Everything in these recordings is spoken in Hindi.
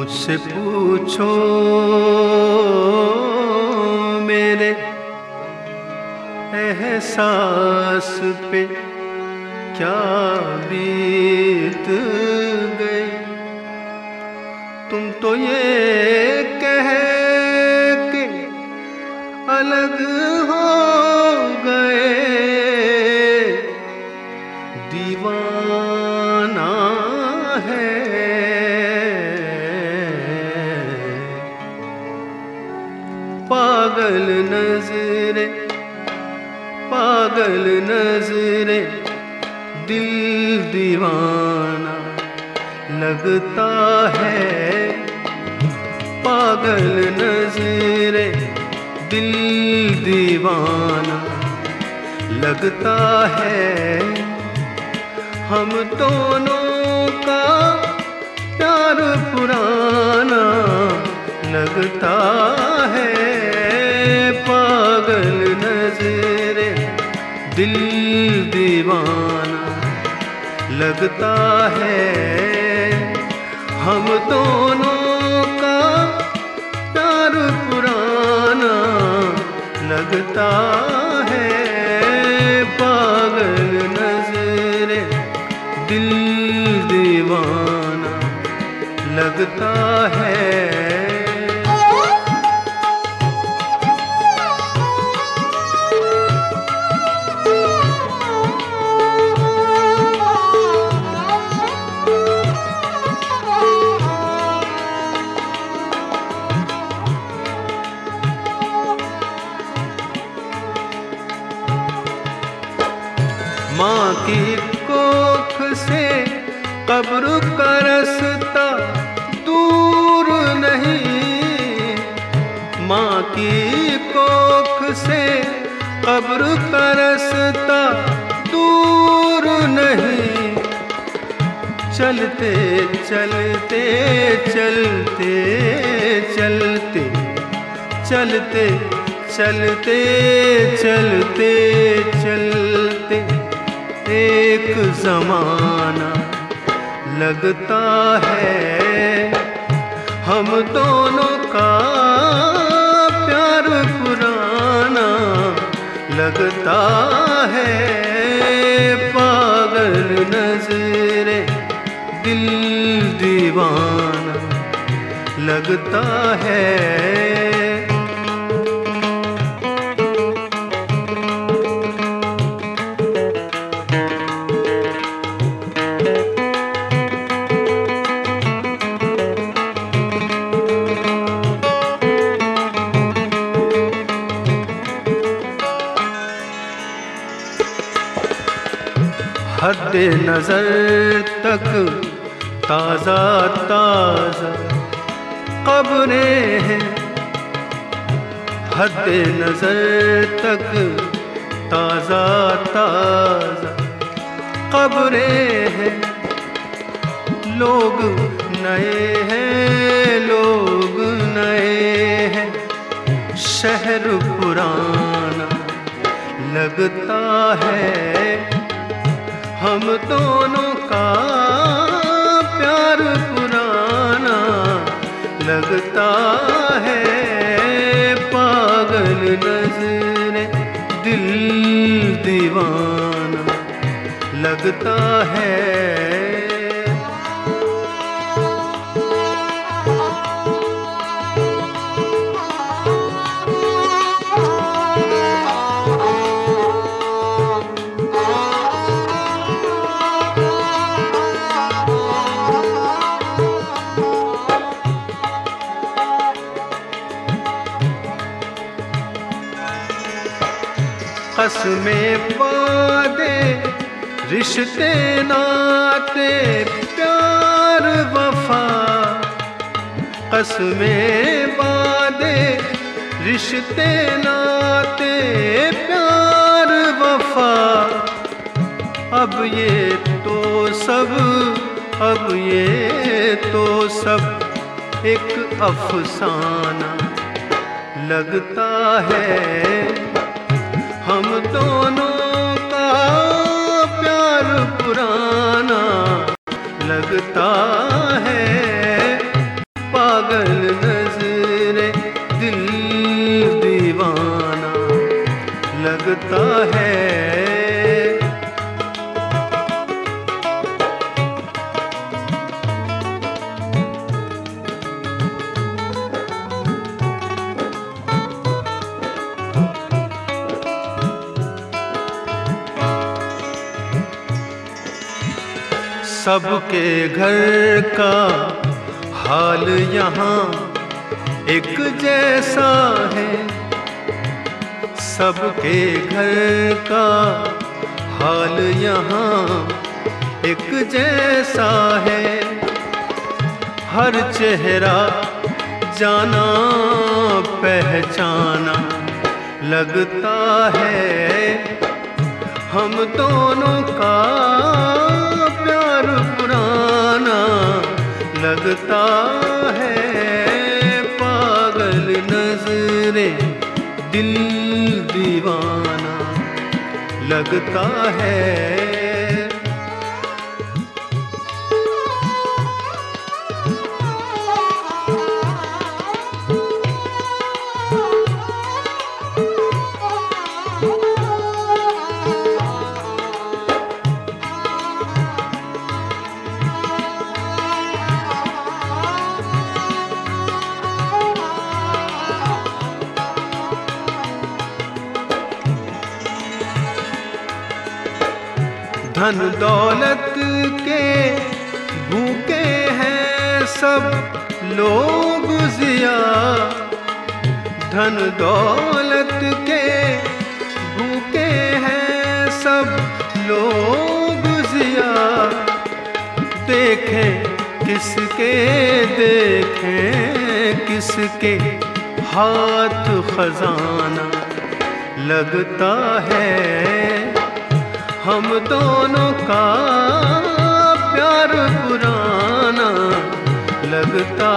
मुझसे पूछो मेरे एहसास पे क्या बीत गई। तुम तो ये कह के अलग हो गए, दीवाना है। पागल नजरे पागल नजरे दिल दीवाना लगता है। पागल नजरे दिल दीवाना लगता है। हम दोनों का प्यार पुराना लगता है। पागल नजरे दिल दीवाना लगता है। हम दोनों का प्यार पुराना लगता है। पागल नजरे दिल दीवाना लगता है। माँ की कोख से कब्र का रास्ता दूर नहीं। माँ की कोख से कब्र का रास्ता दूर नहीं। चलते चलते चलते चलते चलते चलते चलते चलते एक जमाना लगता है। हम दोनों का प्यार पुराना लगता है। पागल नजरे दिल दीवाना लगता है। हद नजर तक ताजा ताजा कब्रें हैं। हद नजर तक ताजा ताजा कब्रें हैं। लोग नए हैं, लोग नए हैं। शहर पुराना लगता है। हम दोनों का प्यार पुराना लगता है। पागल नजरे दिल दीवाना लगता है। कसमें वादे रिश्ते नाते प्यार वफा। कसमें वादे रिश्ते नाते प्यार वफा। अब ये तो सब एक अफसाना लगता है। हम दोनों का प्यार पुराना लगता है। लगता है। सबके घर का हाल यहाँ एक जैसा है, सबके घर का हाल यहाँ एक जैसा है। हर चेहरा जाना पहचाना लगता है। हम दोनों का प्यार पुराना लगता है। पागल नजरें दिल दीवाना लगता है। धन दौलत के भूखे हैं सब लोग जिया, धन दौलत के भूखे हैं सब लोग जिया। देखें किसके देखें किसके हाथ खजाना लगता है। हम दोनों का प्यार पुराना लगता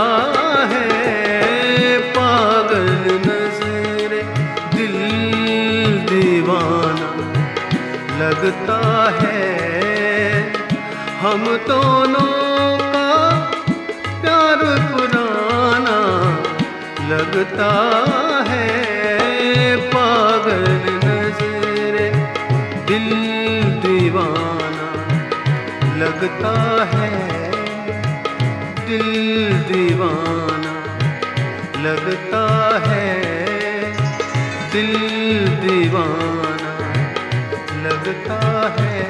है। पागल नजरे दिल दीवाना लगता है। हम दोनों का प्यार पुराना लगता है। पागल नजरे दिल दीवाना लगता है। दिल दीवाना लगता है। दिल दीवाना लगता है।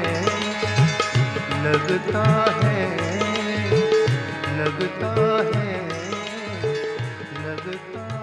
लगता है। लगता है। लगता है।